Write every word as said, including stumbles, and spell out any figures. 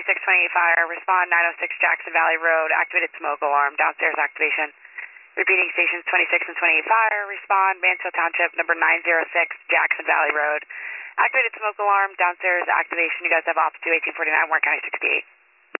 six twenty-eight fire, respond nine oh six Jackson Valley Road, activated smoke alarm, downstairs activation. Repeating stations twenty-six and twenty-eight fire, respond Mansfield Township, number nine oh six Jackson Valley Road. Activated smoke alarm, downstairs activation. You guys have off to eighteen forty-nine, Warren County sixty-eight.